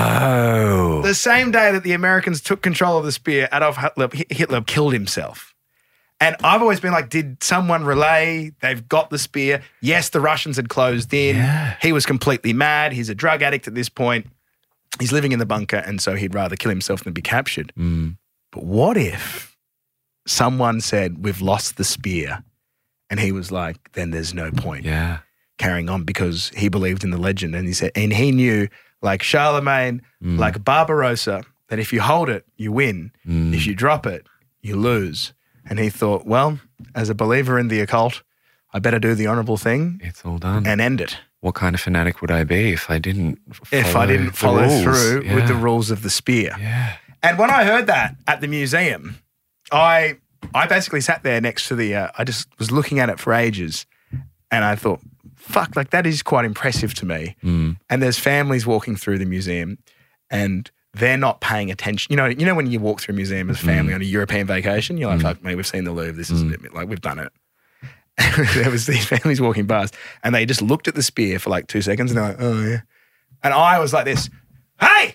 No. The same day that the Americans took control of the spear, Adolf Hitler, Hitler killed himself. And I've always been like, did someone relay? They've got the spear. Yes, the Russians had closed in. Yeah. He was completely mad. He's a drug addict at this point. He's living in the bunker, and so he'd rather kill himself than be captured. Mm. But what if someone said, we've lost the spear? And he was like, then there's no point Yeah. carrying on, because he believed in the legend. And he said, and he knew, like Charlemagne, Mm. like Barbarossa, that if you hold it, you win. Mm. If you drop it, you lose. And he thought, well, as a believer in the occult, I better do the honourable thing It's all done. and end it. What kind of fanatic would I be if I didn't follow If I didn't the follow rules? through Yeah. with the rules of the spear. Yeah. And when I heard that at the museum, I I basically sat there next to the, uh, I just was looking at it for ages and I thought, fuck, like that is quite impressive to me. Mm. And there's families walking through the museum and they're not paying attention. You know, you know when you walk through a museum as a family Mm. on a European vacation, you're like, Mm. fuck me, we've seen the Louvre. This is Mm. a bit like, we've done it. There was these families walking past and they just looked at the spear for like two seconds and they're like, oh yeah. And I was like this, hey!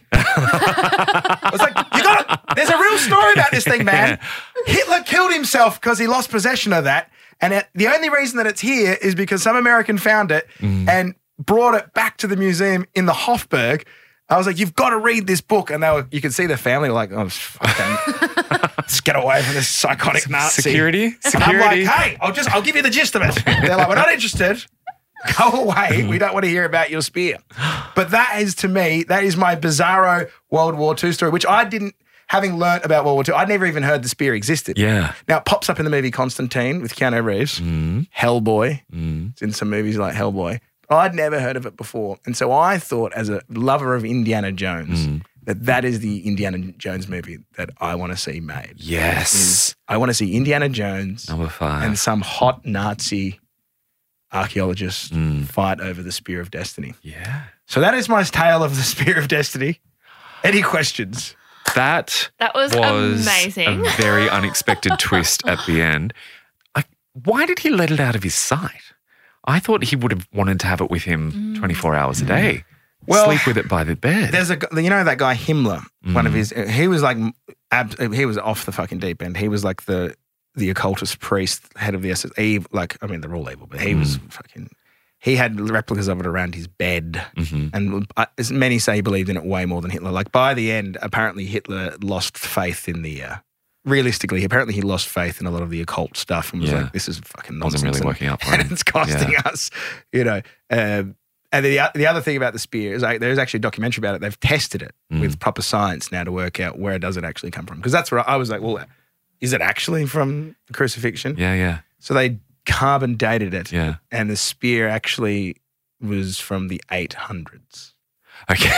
I was like, you got it. There's a real story about this thing, man. Hitler killed himself because he lost possession of that. And it, the only reason that it's here is because some American found it Mm. and brought it back to the museum in the Hofburg. I was like, you've got to read this book. And they were, you could see the family were like, oh, fucking, let's get away from this psychotic Nazi. Security? And I'm Security? like, hey, I'll just, I'll give you the gist of it. They're like, we're not interested. Go away. We don't want to hear about your spear. But that is, to me, that is my bizarro World War Two story, which I didn't, having learnt about World War Two, I'd never even heard the spear existed. Yeah. Now, it pops up in the movie Constantine with Keanu Reeves, Mm. Hellboy. Mm. It's in some movies like Hellboy. I'd never heard of it before. And so I thought, as a lover of Indiana Jones, Mm. that that is the Indiana Jones movie that I want to see made. Yes. Is I want to see Indiana Jones Number five. and some hot Nazi archaeologist Mm. fight over the Spear of Destiny. Yeah. So that is my tale of the Spear of Destiny. Any questions? That That was, was amazing. a very unexpected twist at the end. Like, why did he let it out of his sight? I thought he would have wanted to have it with him twenty-four hours a day. Well, Sleep with it by the bed. There's a, you know, that guy Himmler, one of Mm. his, he was like, ab, he was off the fucking deep end. He was like the, the occultist priest, head of the S S, evil, like, I mean, they're all evil, but he was fucking, he had replicas of it around his bed. Mhm. And uh, as many say he believed in it way more than Hitler. Like by the end, apparently Hitler lost faith in the, uh, realistically, apparently he lost faith in a lot of the occult stuff and was Yeah. like, this is fucking nonsense. Wasn't really and- working out for and him. it's costing Yeah. us, you know. Um, and the the other thing about the spear is like, there's actually a documentary about it. They've tested it Mm. with proper science now to work out where does it actually come from. Because that's where I was like, well, is it actually from the crucifixion? Yeah, yeah, So they carbon dated it, yeah. and the spear actually was from the eight hundreds. Okay.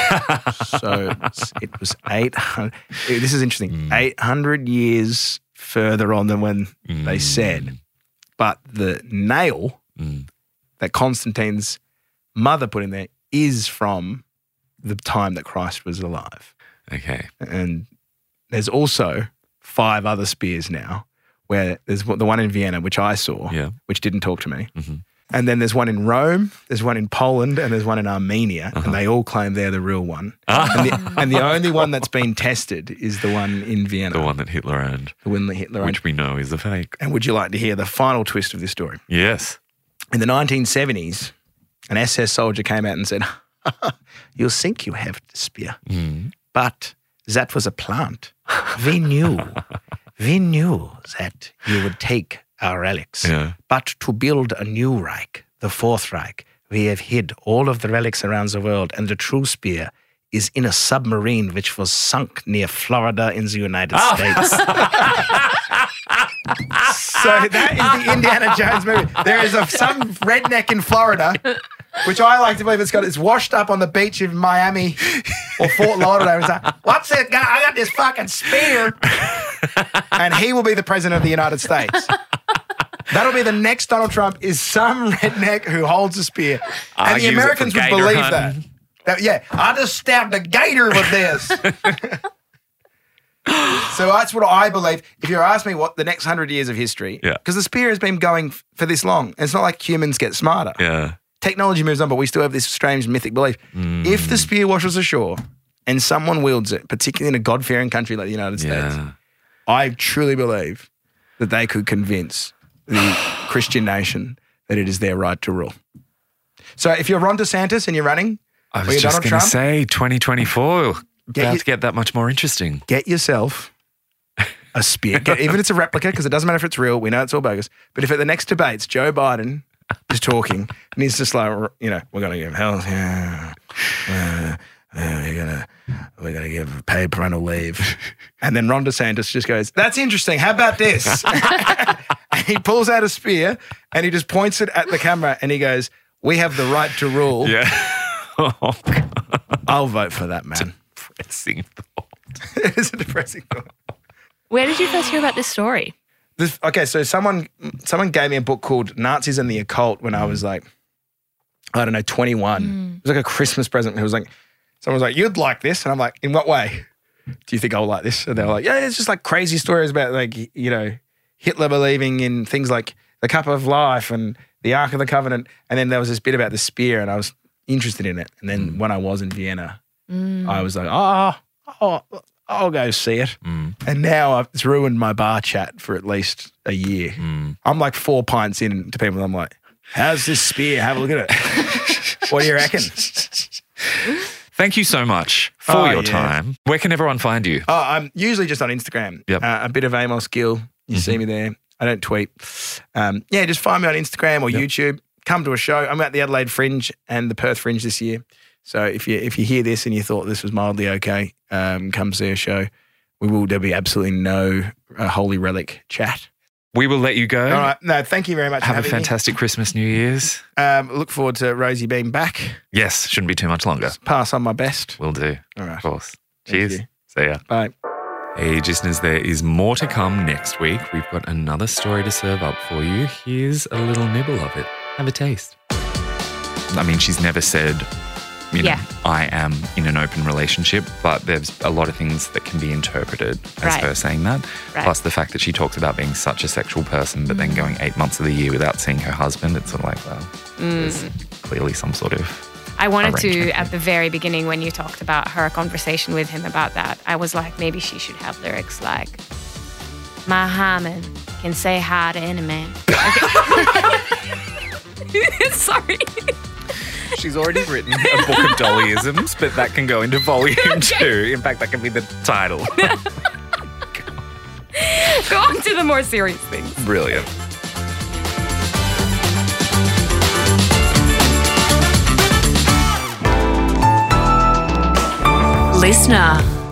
So it's- it was eight hundred. This is interesting. Mm. eight hundred years further on than when they Mm. said. But the nail Mm. that Constantine's mother put in there is from the time that Christ was alive. Okay. And there's also five other spears now, where there's the one in Vienna, which I saw, Yeah. which didn't talk to me. Mhm. And then there's one in Rome, there's one in Poland, and there's one in Armenia, Uh-huh. and they all claim they're the real one. Ah. And, the, and the only one that's been tested is the one in Vienna, The one that Hitler owned, the one that Hitler owned. which we know is a fake. And would you like to hear the final twist of this story? Yes. In the nineteen seventies, an S S soldier came out and said, "You think you have the spear, Mm. but that was a plant. We knew, we knew that you would take our relics. Yeah. But to build a new Reich, the Fourth Reich, we have hid all of the relics around the world, and the true spear is in a submarine which was sunk near Florida in the United States." So that is the Indiana Jones movie. There is a, some redneck in Florida, which I like to believe it's got, it's washed up on the beach of Miami or Fort Lauderdale. It's like, what's that guy? I got this fucking spear. And he will be the president of the United States. That'll be the next Donald Trump, is some redneck who holds a spear. I And the use it for Americans would gator believe hunting. that. That- Yeah, I just stabbed a gator with this. So that's what I believe. If you ask me what the next hundred years of history, Yeah. because the spear has been going f- for this long. It's not like humans get smarter. Yeah. Technology moves on, but we still have this strange mythic belief. If the spear washes ashore and someone wields it, particularly in a God-fearing country like the United States, Yeah. I truly believe that they could convince the Christian nation that it is their right to rule. So if you're Ron DeSantis and you're running, I or was you're just Donald going to Trump, say twenty twenty-four. Get About you- to get that much more interesting. get yourself a spear. Get, even if it's a replica, because it doesn't matter if it's real. We know it's all bogus. But if at the next debates, Joe Biden is talking and he's just like, you know, we're going to give health, yeah, uh, uh, we're going to we're gonna give paid parental leave. And then Ron DeSantis just goes, that's interesting. How about this? And he pulls out a spear and he just points it at the camera and he goes, we have the right to rule. Yeah. Oh, God. I'll vote for that, man. Depressing thought. It is a depressing thought. Where did you first hear about this story? This, okay, so someone someone gave me a book called Nazis and the Occult when I was like, I don't know, twenty-one. Mm. It was like a Christmas present. It was like, someone was like, you'd like this. And I'm like, in what way do you think I'll like this? And they were like, yeah, it's just like crazy stories about like, you know, Hitler believing in things like the Cup of Life and the Ark of the Covenant. And then there was this bit about the spear and I was interested in it. And then Mm. when I was in Vienna, Mm. I was like, oh, oh, I'll go see it. Mm. And now I've, it's ruined my bar chat for at least a year. Mm. I'm like four pints in to people. I'm like, how's this spear? Have a look at it. What do you reckon? Thank you so much for Oh, your yeah. time. Where can everyone find you? Oh, I'm usually just on Instagram. Yep. Uh, a bit of Amos Gill. You see me there. I don't tweet. Um, yeah, just find me on Instagram or Yep. YouTube. Come to a show. I'm at the Adelaide Fringe and the Perth Fringe this year. So if you if you hear this and you thought this was mildly okay, um, come see a show. We will. There'll be absolutely no uh, holy relic chat. We will let you go. All right. No, thank you very much. Have for a having fantastic Christmas, New Year's. me. Um, look forward to Rosie being back. Yes, shouldn't be too much longer. Pass on my best. Will do, All right. of course. Thank Cheers. you. See ya. Bye. Hey, listeners, there is more to come next week. We've got another story to serve up for you. Here's a little nibble of it. Have a taste. I mean, she's never said, you know, Yeah. I am in an open relationship, but there's a lot of things that can be interpreted as Right. her saying that. Right. Plus the fact that she talks about being such a sexual person, but then going eight months of the year without seeing her husband. It's sort of like, well, there's clearly some sort of I wanted to, arrangement. at the very beginning, when you talked about her conversation with him about that, I was like, maybe she should have lyrics like, my hymen can say hi to any man. Sorry. She's already written a book of Dollyisms, but that can go into volume two. In fact, that can be the title. Go on to the more serious things. Brilliant. Listener.